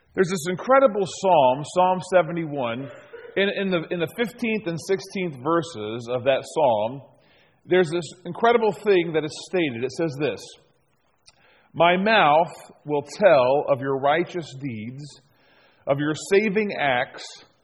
There's this incredible psalm, Psalm 71. In the 15th and 16th verses of that psalm, there's this incredible thing that is stated. It says this: "My mouth will tell of your righteous deeds, of your saving acts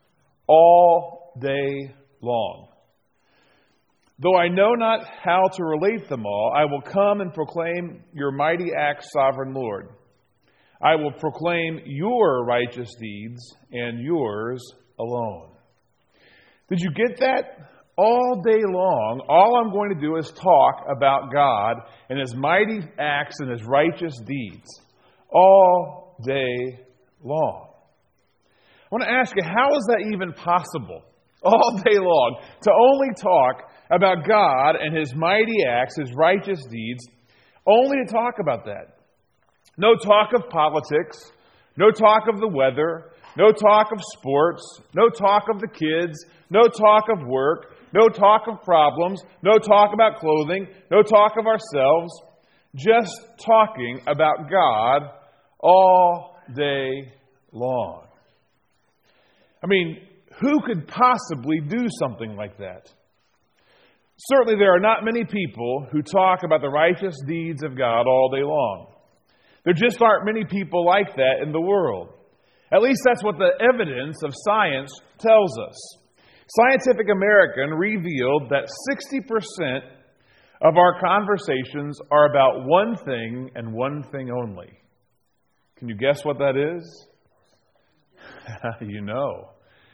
all day long. Though I know not how to relate them all, I will come and proclaim your mighty acts, sovereign Lord. I will proclaim your righteous deeds and yours alone." Did you get that? All day long, all I'm going to do is talk about God and His mighty acts and His righteous deeds. All day long. I want to ask you, how is that even possible? All day long, to only talk about God and His mighty acts, His righteous deeds, only to talk about that. No talk of politics, no talk of the weather, no talk of sports, no talk of the kids, no talk of work, no talk of problems, no talk about clothing, no talk of ourselves, just talking about God all day long. I mean, who could possibly do something like that? Certainly there are not many people who talk about the righteous deeds of God all day long. There just aren't many people like that in the world. At least that's what the evidence of science tells us. Scientific American revealed that 60% of our conversations are about one thing and one thing only. Can you guess what that is? You know.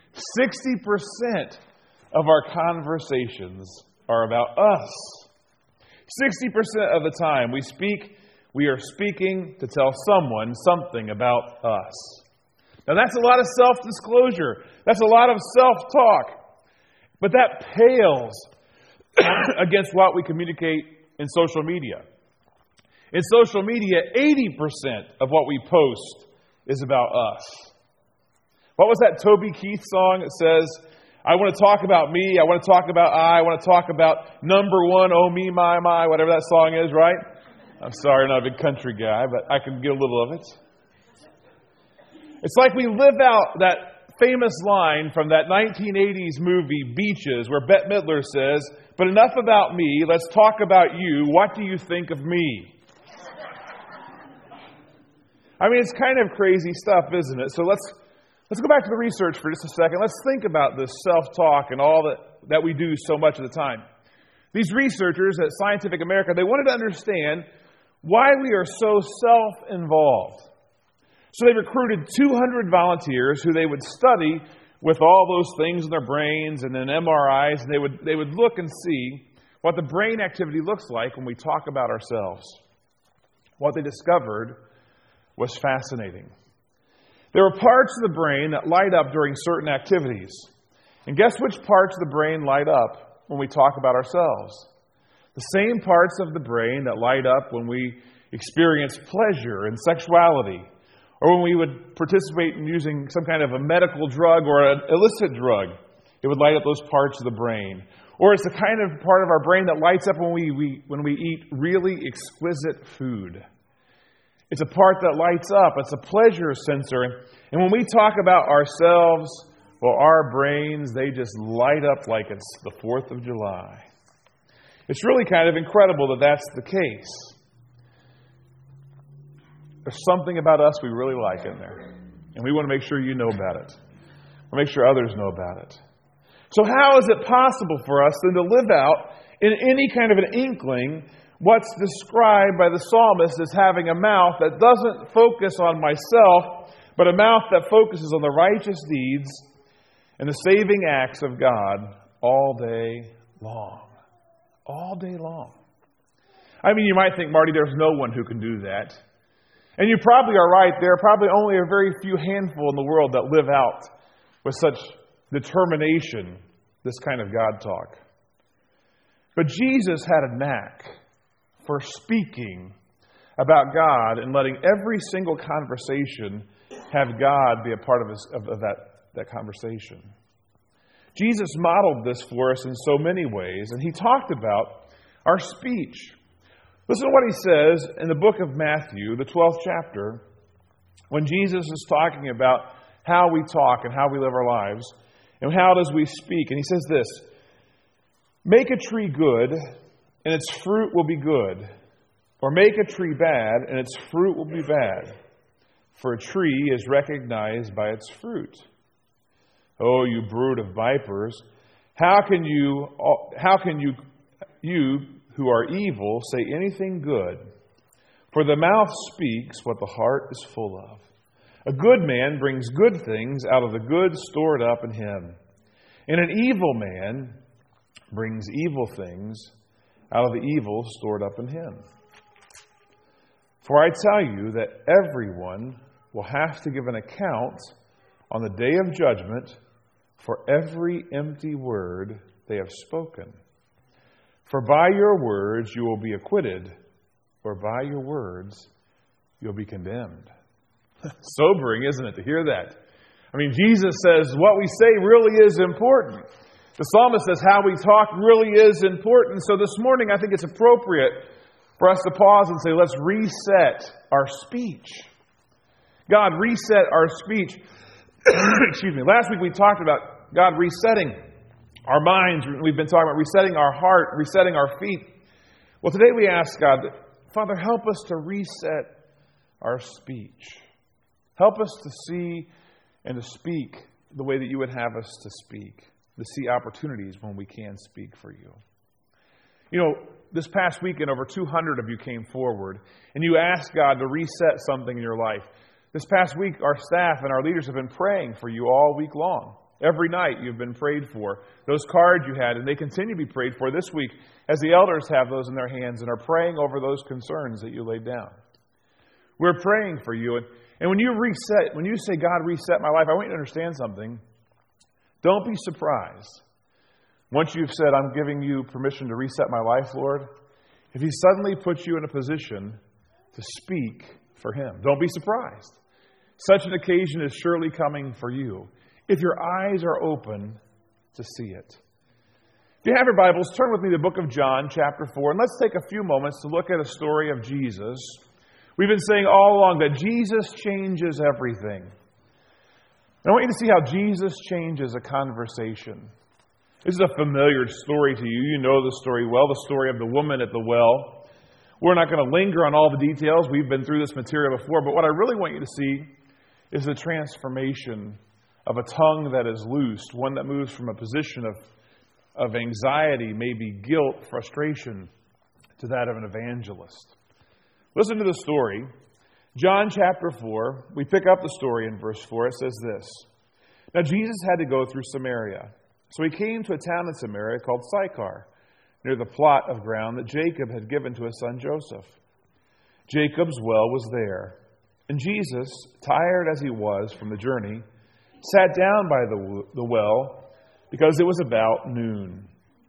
60% of our conversations are about us. 60% of the time we are speaking to tell someone something about us. Now that's a lot of self-disclosure. That's a lot of self-talk. But that pales against what we communicate in social media. In social media, 80% of what we post is about us. What was that Toby Keith song that says, "I want to talk about me, I want to talk about I want to talk about number one, oh me, my, whatever that song is," right? I'm sorry, I'm not a big country guy, but I can get a little of it. It's like we live out that famous line from that 1980s movie, Beaches, where Bette Midler says, "But enough about me, let's talk about you. What do you think of me?" I mean, it's kind of crazy stuff, isn't it? So let's go back to the research for just a second. Let's think about this self-talk and all that we do so much of the time. These researchers at Scientific American, they wanted to understand why we are so self-involved. So they recruited 200 volunteers who they would study with all those things in their brains and then MRIs, and they would look and see what the brain activity looks like when we talk about ourselves. What they discovered was fascinating. There are parts of the brain that light up during certain activities. And guess which parts of the brain light up when we talk about ourselves? The same parts of the brain that light up when we experience pleasure and sexuality, or when we would participate in using some kind of a medical drug or an illicit drug. It would light up those parts of the brain. Or it's the kind of part of our brain that lights up when we eat really exquisite food. It's a part that lights up. It's a pleasure sensor. And when we talk about ourselves, well, our brains, they just light up like it's the 4th of July. It's really kind of incredible that that's the case. There's something about us we really like in there. And we want to make sure you know about it. We'll make sure others know about it. So how is it possible for us then to live out in any kind of an inkling what's described by the psalmist as having a mouth that doesn't focus on myself, but a mouth that focuses on the righteous deeds and the saving acts of God all day long? All day long. I mean, you might think, Marty, there's no one who can do that. And you probably are right. There are probably only a very few handful in the world that live out with such determination this kind of God talk. But Jesus had a knack for speaking about God and letting every single conversation have God be a part of that conversation. Jesus modeled this for us in so many ways, and He talked about our speech. Listen to what He says in the book of Matthew, the 12th chapter, when Jesus is talking about how we talk and how we live our lives, and how does we speak. And he says this, make a tree good, and its fruit will be good. Or make a tree bad, and its fruit will be bad. For a tree is recognized by its fruit. Oh, you brood of vipers, how can you who are evil say anything good? For the mouth speaks what the heart is full of. A good man brings good things out of the good stored up in him. And an evil man brings evil things out of the evil stored up in him. For I tell you that everyone will have to give an account on the day of judgment for every empty word they have spoken. For by your words you will be acquitted, or by your words you'll be condemned. Sobering, isn't it, to hear that? I mean, Jesus says what we say really is important. The psalmist says how we talk really is important. So this morning I think it's appropriate for us to pause and say, let's reset our speech. God, reset our speech. Excuse me. Last week we talked about God resetting our minds. We've been talking about resetting our heart, resetting our feet. Well, today we ask God, Father, help us to reset our speech. Help us to see and to speak the way that you would have us to speak, to see opportunities when we can speak for you. You know, this past weekend, over 200 of you came forward, and you asked God to reset something in your life. This past week, our staff and our leaders have been praying for you all week long. Every night you've been prayed for. Those cards you had, and they continue to be prayed for this week as the elders have those in their hands and are praying over those concerns that you laid down. We're praying for you. And when you reset, when you say, God, reset my life, I want you to understand something. Don't be surprised. Once you've said, I'm giving you permission to reset my life, Lord, if He suddenly puts you in a position to speak for Him, don't be surprised. Such an occasion is surely coming for you, if your eyes are open to see it. If you have your Bibles, turn with me to the book of John, chapter 4, and let's take a few moments to look at a story of Jesus. We've been saying all along that Jesus changes everything. And I want you to see how Jesus changes a conversation. This is a familiar story to you. You know the story well, the story of the woman at the well. We're not going to linger on all the details. We've been through this material before, but what I really want you to see is the transformation of a tongue that is loosed, one that moves from a position of anxiety, maybe guilt, frustration, to that of an evangelist. Listen to the story. John chapter 4, we pick up the story in verse 4. It says this. Now Jesus had to go through Samaria. So He came to a town in Samaria called Sychar, near the plot of ground that Jacob had given to his son Joseph. Jacob's well was there. And Jesus, tired as he was from the journey, sat down by the well because it was about noon.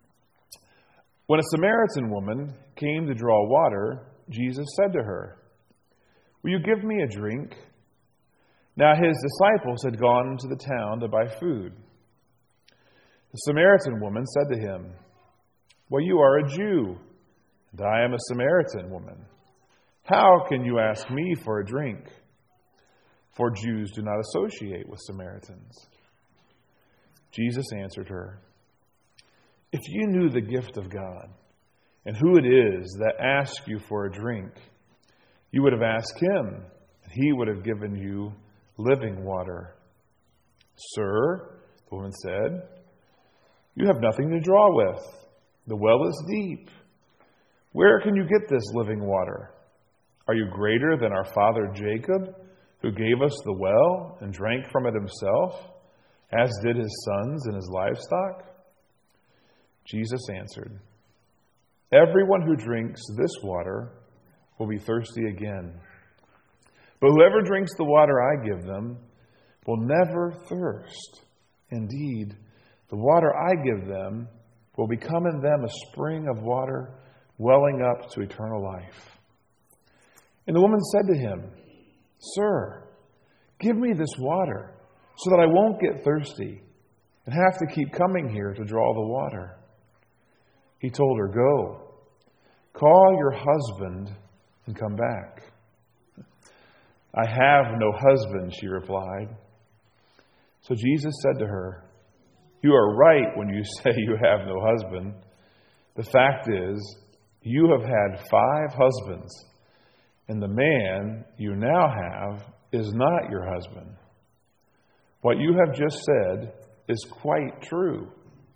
When a Samaritan woman came to draw water, Jesus said to her, "Will you give me a drink?" Now His disciples had gone into the town to buy food. The Samaritan woman said to Him, "Well, you are a Jew, and I am a Samaritan woman. How can you ask me for a drink?" For Jews do not associate with Samaritans. Jesus answered her, "If you knew the gift of God, and who it is that asks you for a drink, you would have asked Him, and He would have given you living water." "Sir," the woman said, "you have nothing to draw with. The well is deep. Where can you get this living water? Are you greater than our father Jacob, who gave us the well and drank from it himself, as did his sons and his livestock?" Jesus answered, "Everyone who drinks this water will be thirsty again. But whoever drinks the water I give them will never thirst. Indeed, the water I give them will become in them a spring of water welling up to eternal life." And the woman said to Him, "Sir, give me this water so that I won't get thirsty and have to keep coming here to draw the water." He told her, "Go, call your husband and come back." "I have no husband," she replied. So Jesus said to her, "You are right when you say you have no husband. The fact is, you have had 5 husbands, and the man you now have is not your husband. What you have just said is quite true."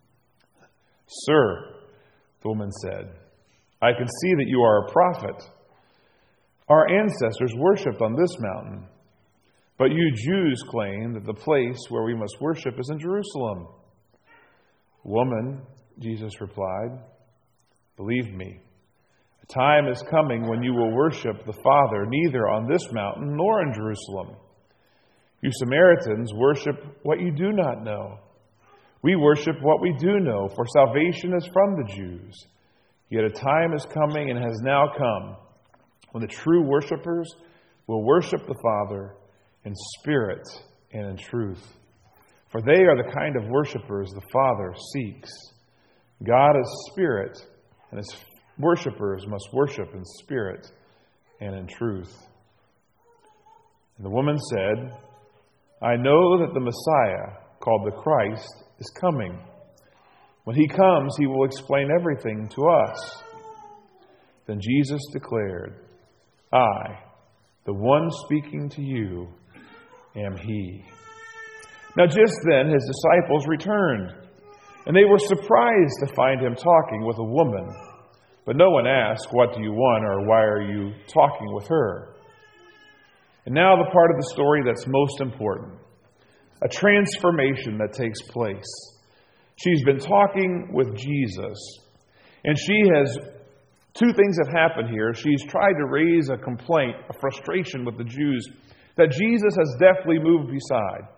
"Sir," the woman said, "I can see that you are a prophet. Our ancestors worshipped on this mountain, but you Jews claim that the place where we must worship is in Jerusalem." "Woman," Jesus replied, "believe me, a time is coming when you will worship the Father neither on this mountain nor in Jerusalem. You Samaritans worship what you do not know. We worship what we do know, for salvation is from the Jews. Yet a time is coming and has now come when the true worshipers will worship the Father in spirit and in truth. For they are the kind of worshipers the Father seeks. God is spirit, and His worshipers must worship in spirit and in truth." And the woman said, "I know that the Messiah, called the Christ, is coming. When He comes, He will explain everything to us." Then Jesus declared, "I, the one speaking to you, am He." Now just then His disciples returned, and they were surprised to find Him talking with a woman. But no one asked, "What do you want?" or "Why are you talking with her?" And now the part of the story that's most important. A transformation that takes place. She's been talking with Jesus, and two things have happened here. She's tried to raise a complaint, a frustration with the Jews that Jesus has deftly moved beside.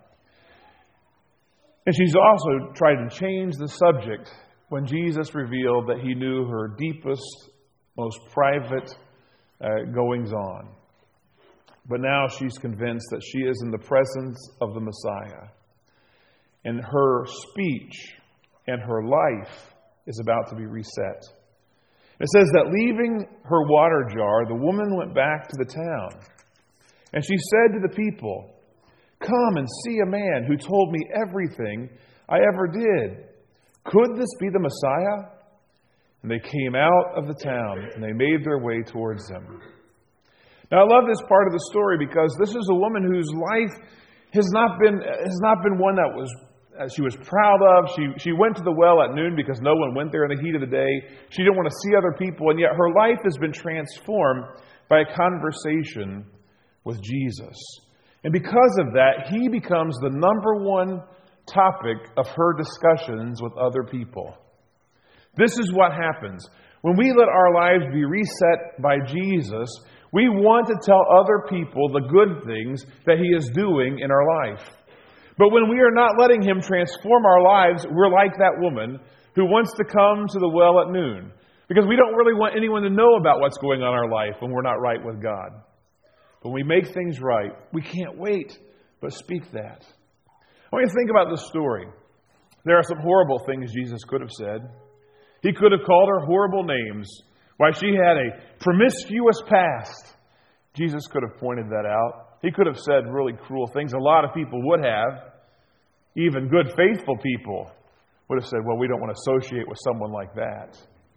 And she's also tried to change the subject when Jesus revealed that He knew her deepest, most private goings-on. But now she's convinced that she is in the presence of the Messiah. And her speech and her life is about to be reset. It says that leaving her water jar, the woman went back to the town. And she said to the people, "Come and see a man who told me everything I ever did. Could this be the Messiah?" And they came out of the town and they made their way towards him. Now I love this part of the story because this is a woman whose life has not been one that she was proud of. She went to the well at noon because no one went there in the heat of the day. She didn't want to see other people, and yet her life has been transformed by a conversation with Jesus. And because of that, He becomes the number one topic of her discussions with other people. This is what happens. When we let our lives be reset by Jesus, we want to tell other people the good things that He is doing in our life. But when we are not letting Him transform our lives, we're like that woman who wants to come to the well at noon. Because we don't really want anyone to know about what's going on in our life when we're not right with God. But when we make things right, we can't wait but speak that. I want you to think about this story. There are some horrible things Jesus could have said. He could have called her horrible names. Why, she had a promiscuous past. Jesus could have pointed that out. He could have said really cruel things. A lot of people would have. Even good, faithful people would have said, well, we don't want to associate with someone like that.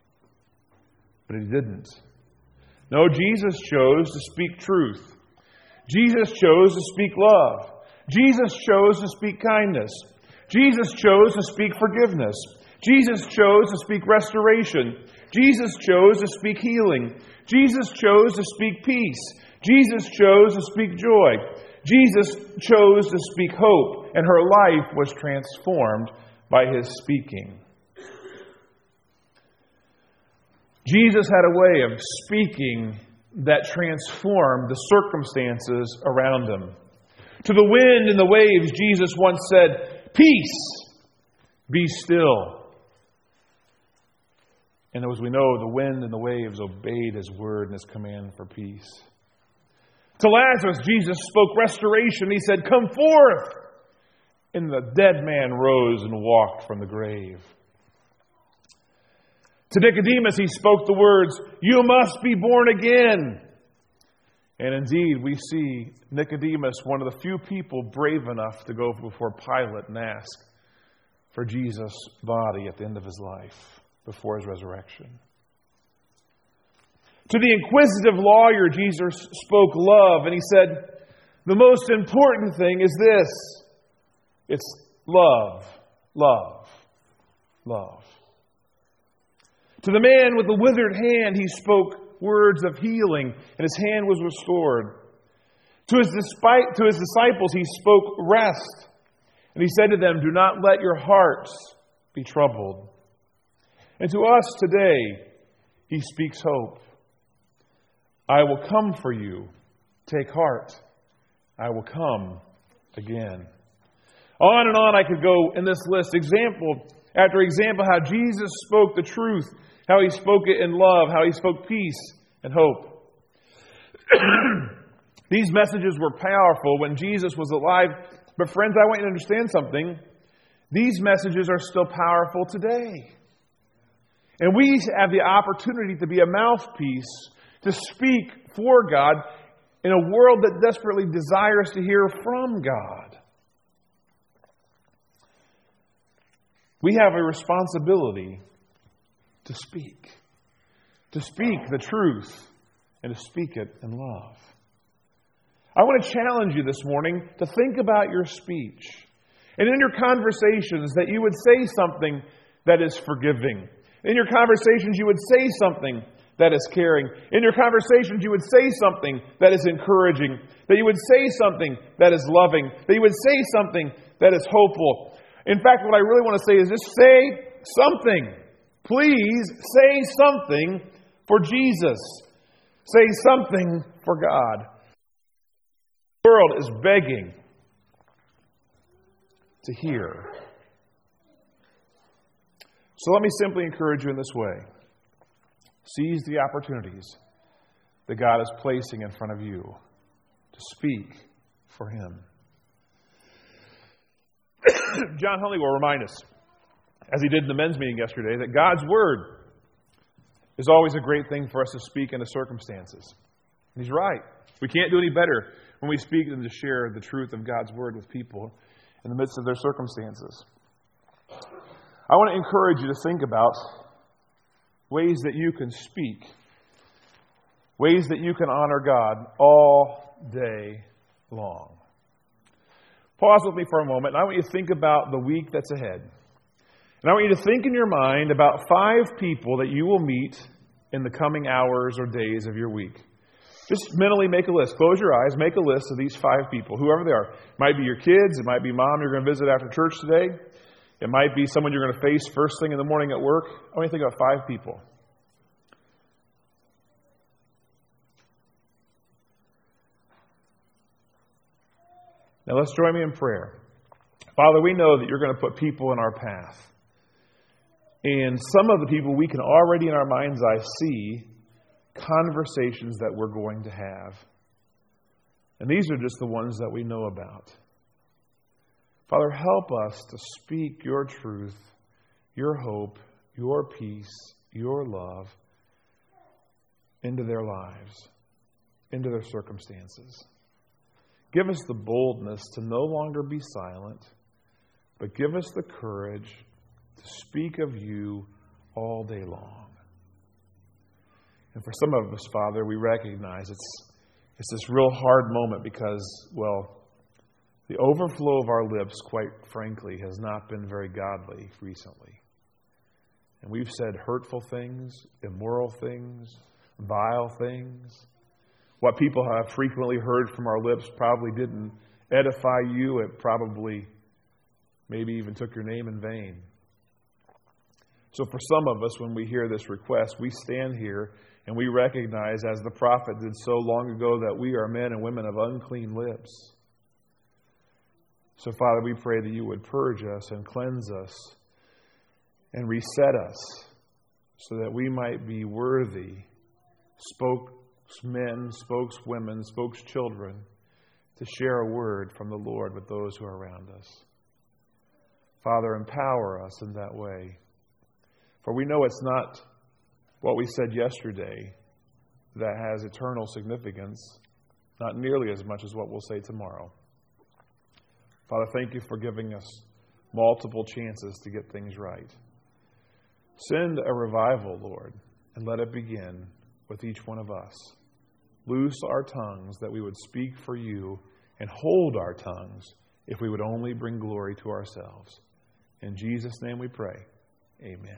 But He didn't. No, Jesus chose to speak truth. Jesus chose to speak love. Jesus chose to speak kindness. Jesus chose to speak forgiveness. Jesus chose to speak restoration. Jesus chose to speak healing. Jesus chose to speak peace. Jesus chose to speak joy. Jesus chose to speak hope, and her life was transformed by His speaking. Jesus had a way of speaking that transformed the circumstances around Him. To the wind and the waves, Jesus once said, "Peace, be still." And as we know, the wind and the waves obeyed His word and His command for peace. To Lazarus, Jesus spoke restoration. He said, "Come forth." And the dead man rose and walked from the grave. To Nicodemus, He spoke the words, "You must be born again." And indeed, we see Nicodemus, one of the few people brave enough to go before Pilate and ask for Jesus' body at the end of his life, before his resurrection. To the inquisitive lawyer, Jesus spoke love, and he said, the most important thing is this. It's love, love, love. To the man with the withered hand, he spoke words of healing, and his hand was restored. To his disciples, he spoke rest. And he said to them, do not let your hearts be troubled. And to us today, he speaks hope. I will come for you. Take heart. I will come again. On and on I could go in this list, example after example, how Jesus spoke the truth, how he spoke it in love, how he spoke peace and hope. These messages were powerful when Jesus was alive. But friends, I want you to understand something. These messages are still powerful today. And we have the opportunity to be a mouthpiece, to speak for God in a world that desperately desires to hear from God. We have a responsibility to speak the truth, and to speak it in love. I want to challenge you this morning to think about your speech. And in your conversations, that you would say something that is forgiving. In your conversations, you would say something that is caring. In your conversations, you would say something that is encouraging. That you would say something that is loving. That you would say something that is hopeful. In fact, what I really want to say is just say something. Please say something for Jesus. Say something for God. The world is begging to hear. So let me simply encourage you in this way. Seize the opportunities that God is placing in front of you to speak for Him. John Huntley will remind us, as he did in the men's meeting yesterday, that God's Word is always a great thing for us to speak into circumstances. And he's right. We can't do any better when we speak and to share the truth of God's Word with people in the midst of their circumstances. I want to encourage you to think about ways that you can speak, ways that you can honor God all day long. Pause with me for a moment, and I want you to think about the week that's ahead. And I want you to think in your mind about 5 people that you will meet in the coming hours or days of your week. Just mentally make a list. Close your eyes. Make a list of these 5 people, whoever they are. It might be your kids. It might be mom you're going to visit after church today. It might be someone you're going to face first thing in the morning at work. I want you to think about 5 people. Now let's join me in prayer. Father, we know that you're going to put people in our path. And some of the people we can already in our mind's eye see conversations that we're going to have. And these are just the ones that we know about. Father, help us to speak your truth, your hope, your peace, your love into their lives, into their circumstances. Give us the boldness to no longer be silent, but give us the courage to speak of you all day long. And for some of us, Father, we recognize it's this real hard moment because, well, the overflow of our lips, quite frankly, has not been very godly recently. And we've said hurtful things, immoral things, vile things. What people have frequently heard from our lips probably didn't edify you. It probably maybe even took your name in vain. So for some of us, when we hear this request, we stand here and we recognize, as the prophet did so long ago, that we are men and women of unclean lips. So, Father, we pray that you would purge us and cleanse us and reset us so that we might be worthy spokesmen, spokeswomen, spokeschildren to share a word from the Lord with those who are around us. Father, empower us in that way. For we know it's not what we said yesterday that has eternal significance. Not nearly as much as what we'll say tomorrow. Father, thank you for giving us multiple chances to get things right. Send a revival, Lord, and let it begin with each one of us. Loose our tongues that we would speak for you, and hold our tongues if we would only bring glory to ourselves. In Jesus' name we pray. Amen.